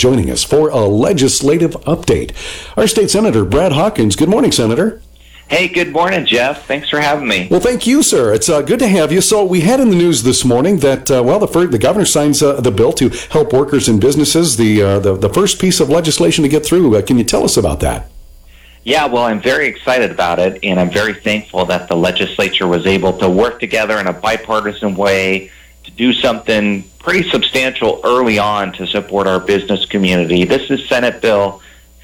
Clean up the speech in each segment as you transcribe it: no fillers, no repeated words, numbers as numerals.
joining us for a legislative update. Our state senator, Brad Hawkins. Good morning, Senator. Hey, good morning, Jeff. Thanks for having me. Well, thank you, sir. It's good to have you. So we had in the news this morning that, the governor signs the bill to help workers and businesses, the first piece of legislation to get through. Can you tell us about that? Yeah, well, I'm very excited about it, and I'm very thankful that the legislature was able to work together in a bipartisan way to do something pretty substantial early on to support our business community. This is Senate Bill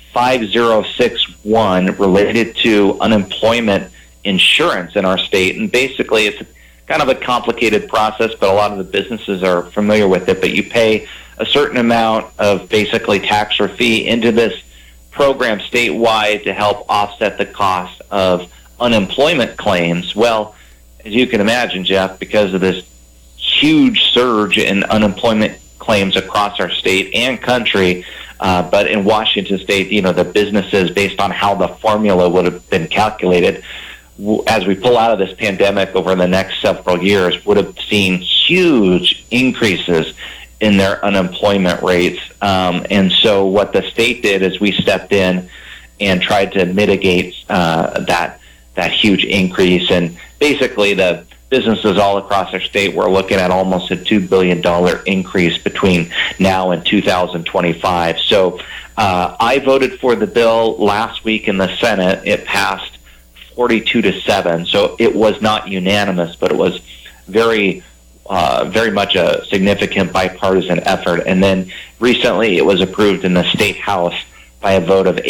5061 related to unemployment insurance in our state. And basically, it's kind of a complicated process, but a lot of the businesses are familiar with it. But you pay a certain amount of basically tax or fee into this program statewide to help offset the cost of unemployment claims. Well, as you can imagine, Jeff, because of this huge surge in unemployment claims across our state and country, but in Washington State, the businesses, based on how the formula would have been calculated, as we pull out of this pandemic over the next several years, would have seen huge increases in their unemployment rates. And so what the state did is we stepped in and tried to mitigate that huge increase. And basically the businesses all across our state were looking at almost a $2 billion increase between now and 2025. So I voted for the bill last week in the Senate. It passed 42-7. So it was not unanimous, but it was very much a significant bipartisan effort. And then recently it was approved in the State House by a vote of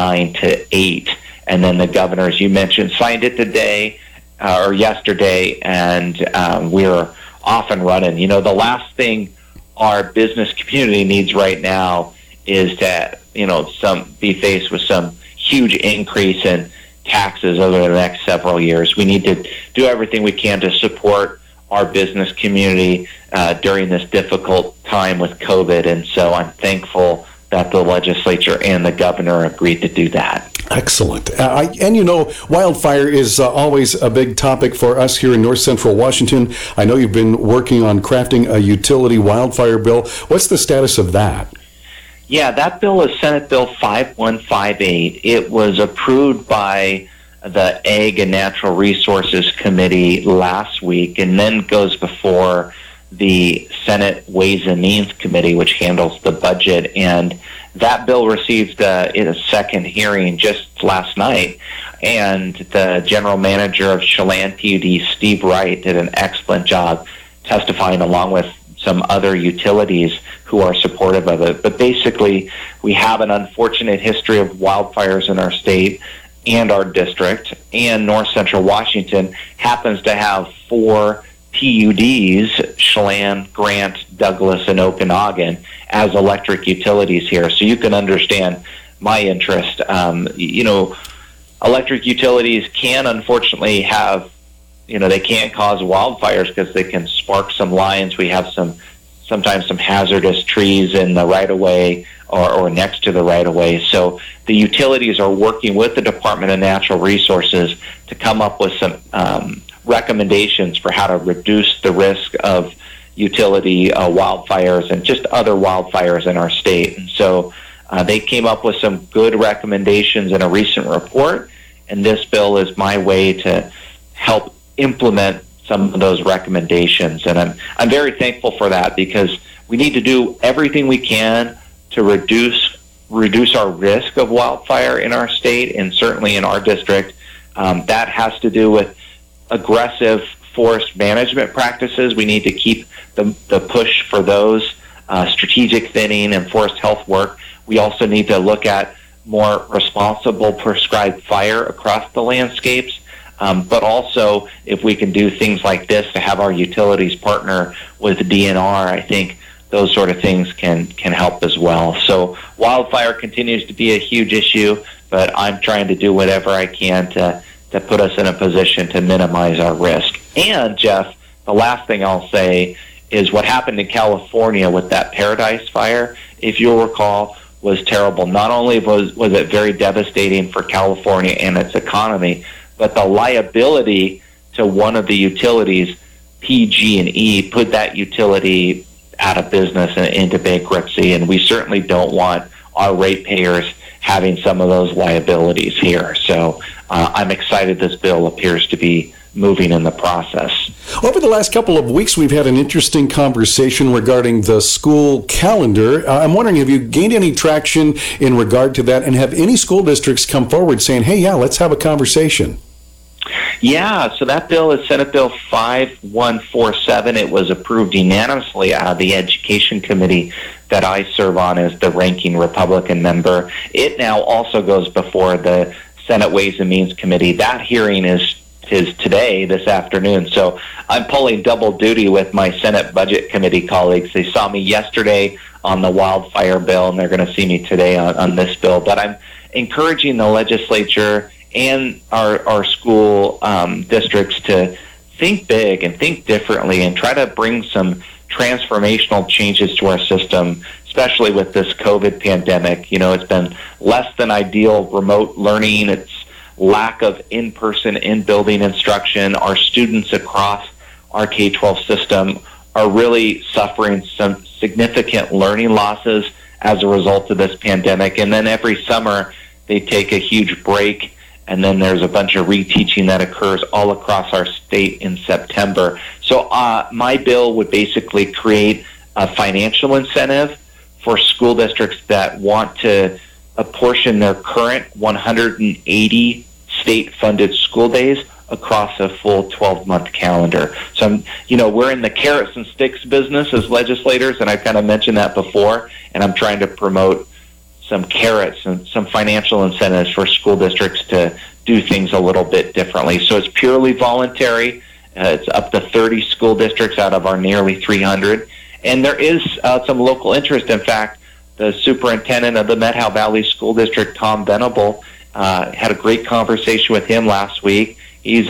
89-8. And then the governor, as you mentioned, signed it today or yesterday, and we're off and running. The last thing our business community needs right now is to, be faced with some huge increase in taxes over the next several years. We need to do everything we can to support our business community during this difficult time with COVID, and so I'm thankful that the legislature and the governor agreed to do that. Excellent. Wildfire is always a big topic for us here in North Central Washington. I know you've been working on crafting a utility wildfire bill. What's the status of that? Yeah, that bill is Senate Bill 5158. It was approved by the Ag and Natural Resources Committee last week and then goes before the Senate Ways and Means Committee, which handles the budget. And that bill received a second hearing just last night. And the general manager of Chelan PUD, Steve Wright, did an excellent job testifying along with some other utilities who are supportive of it. But basically, we have an unfortunate history of wildfires in our state and our district, and North Central Washington happens to have 4 PUDs, Chelan, Grant, Douglas, and Okanagan, as electric utilities here. So you can understand my interest. Electric utilities can unfortunately have, they can't cause wildfires because they can spark some lines. We have sometimes some hazardous trees in the right-of-way or next to the right-of-way. So the utilities are working with the Department of Natural Resources to come up with some recommendations for how to reduce the risk of utility wildfires and just other wildfires in our state. And so they came up with some good recommendations in a recent report, and this bill is my way to help implement some of those recommendations. And I'm very thankful for that, because we need to do everything we can to reduce our risk of wildfire in our state and certainly in our district. That has to do with aggressive forest management practices. We need to keep the push for those, strategic thinning and forest health work. We also need to look at more responsible prescribed fire across the landscapes. But also, if we can do things like this to have our utilities partner with the DNR, I think those sort of things can help as well. So wildfire continues to be a huge issue, but I'm trying to do whatever I can to put us in a position to minimize our risk. And, Jeff, the last thing I'll say is what happened in California with that Paradise Fire, if you'll recall, was terrible. Not only was it very devastating for California and its economy, but the liability to one of the utilities, PG&E, put that utility out of business and into bankruptcy, and we certainly don't want our ratepayers having some of those liabilities here. So I'm excited this bill appears to be moving in the process. Over the last couple of weeks, we've had an interesting conversation regarding the school calendar. I'm wondering, have you gained any traction in regard to that, and have any school districts come forward saying, hey, yeah, let's have a conversation? Yeah, so that bill is Senate Bill 5147. It was approved unanimously out of the Education Committee that I serve on as the ranking Republican member. It now also goes before the Senate Ways and Means Committee. That hearing is today, this afternoon. So I'm pulling double duty with my Senate Budget Committee colleagues. They saw me yesterday on the wildfire bill, and they're going to see me today on this bill. But I'm encouraging the legislature and our school districts to think big and think differently and try to bring some transformational changes to our system, especially with this COVID pandemic. You know, it's been less than ideal remote learning. It's lack of in-person, in-building instruction. Our students across our K-12 system are really suffering some significant learning losses as a result of this pandemic. And then every summer, they take a huge break, and then there's a bunch of reteaching that occurs all across our state in September. So my bill would basically create a financial incentive for school districts that want to apportion their current 180 state-funded school days across a full 12-month calendar. So, we're in the carrots and sticks business as legislators, and I've kind of mentioned that before, and I'm trying to promote some carrots and some financial incentives for school districts to do things a little bit differently. So it's purely voluntary. It's up to 30 school districts out of our nearly 300. And there is some local interest. In fact, the superintendent of the Methow Valley School District, Tom Venable, had a great conversation with him last week. He's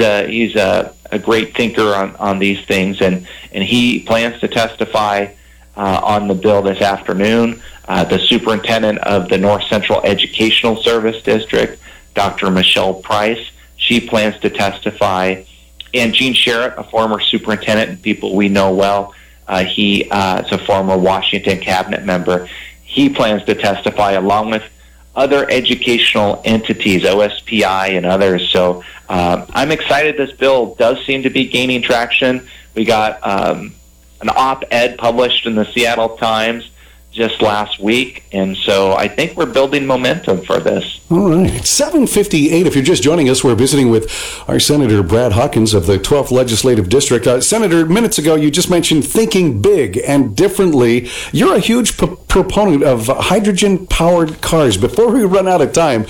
a great thinker on these things, and he plans to testify on the bill this afternoon. The superintendent of the North Central Educational Service District, Dr. Michelle Price, she plans to testify. And Gene Sherritt, a former superintendent and people we know well, he is a former Washington cabinet member. He plans to testify along with other educational entities, OSPI and others. So I'm excited this bill does seem to be gaining traction. We got an op-ed published in the Seattle Times just last week, and so I think we're building momentum for this. All right. 7:58. If you're just joining us, we're visiting with our Senator Brad Hawkins of the 12th Legislative District. Senator, minutes ago, you just mentioned thinking big and differently. You're a huge proponent of hydrogen-powered cars. Before we run out of time,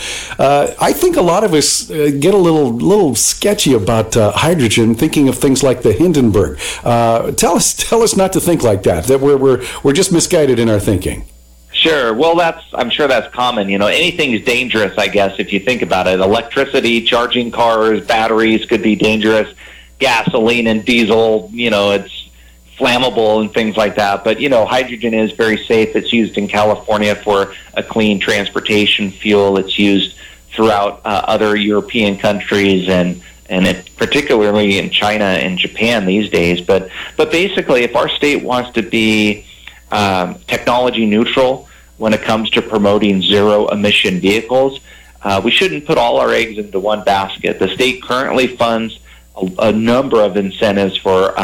I think a lot of us get a little sketchy about hydrogen, thinking of things like the Hindenburg. Tell us not to think like that. That we're just misguided in our thinking. Sure. Well, I'm sure that's common. Anything is dangerous, I guess, if you think about it. Electricity, charging cars, batteries could be dangerous. Gasoline and diesel, it's flammable and things like that. But, hydrogen is very safe. It's used in California for a clean transportation fuel. It's used throughout other European countries and particularly in China and Japan these days. But basically, if our state wants to be technology neutral when it comes to promoting zero emission vehicles, we shouldn't put all our eggs into one basket. The state currently funds a number of incentives for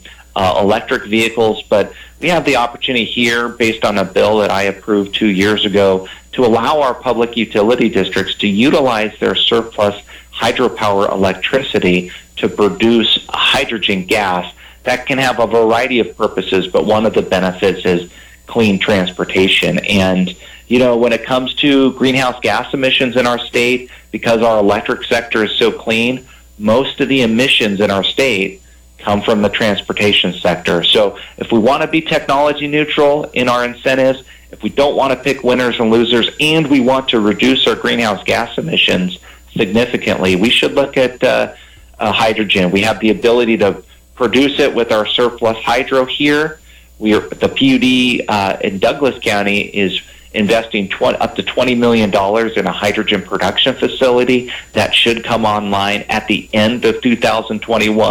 electric vehicles, but we have the opportunity here, based on a bill that I approved 2 years ago, to allow our public utility districts to utilize their surplus hydropower electricity to produce hydrogen gas. That can have a variety of purposes, but one of the benefits is clean transportation. And, when it comes to greenhouse gas emissions in our state, because our electric sector is so clean, most of the emissions in our state come from the transportation sector. So if we want to be technology neutral in our incentives, if we don't want to pick winners and losers, and we want to reduce our greenhouse gas emissions significantly, we should look at hydrogen. We have the ability to produce it with our surplus hydro here. The PUD in Douglas County is investing up to $20 million in a hydrogen production facility that should come online at the end of 2021.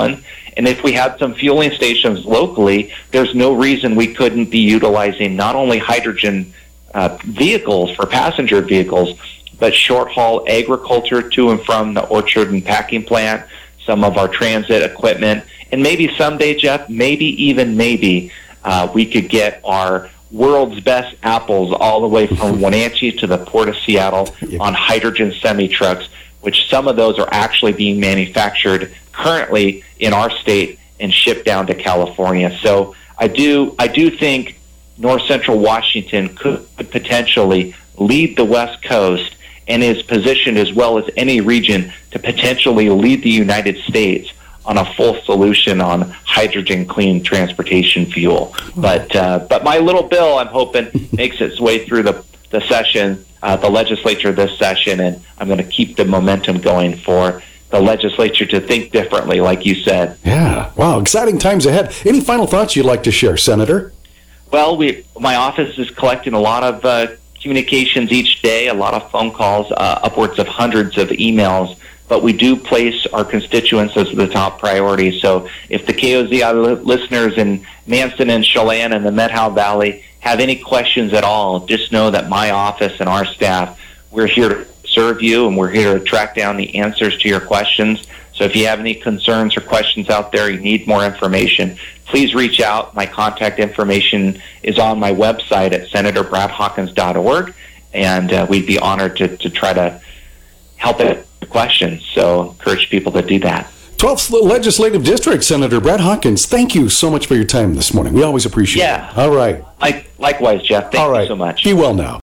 And if we had some fueling stations locally, there's no reason we couldn't be utilizing not only hydrogen vehicles for passenger vehicles, but short-haul agriculture to and from the orchard and packing plant, some of our transit equipment, and maybe someday, Jeff, maybe we could get our world's best apples all the way from Wenatchee to the Port of Seattle on hydrogen semi-trucks, which some of those are actually being manufactured currently in our state and shipped down to California. So I do think North Central Washington could potentially lead the West Coast and is positioned as well as any region to potentially lead the United States on a full solution on hydrogen clean transportation fuel. But my little bill, I'm hoping, makes its way through the session, the legislature this session, and I'm going to keep the momentum going for the legislature to think differently, like you said. Yeah. Wow. Exciting times ahead. Any final thoughts you'd like to share, Senator? Well, my office is collecting a lot of communications each day, a lot of phone calls, upwards of hundreds of emails, but we do place our constituents as the top priority. So if the KOZI listeners in Manson and Chelan and the Methow Valley have any questions at all, just know that my office and our staff, we're here to serve you, and we're here to track down the answers to your questions. So if you have any concerns or questions out there, you need more information, please reach out. My contact information is on my website at senatorbradhawkins.org, and we'd be honored to try to help answer questions. So encourage people to do that. 12th Legislative District, Senator Brad Hawkins, thank you so much for your time this morning. We always appreciate it. All right. Likewise, Jeff. Thank you so much. Be well now.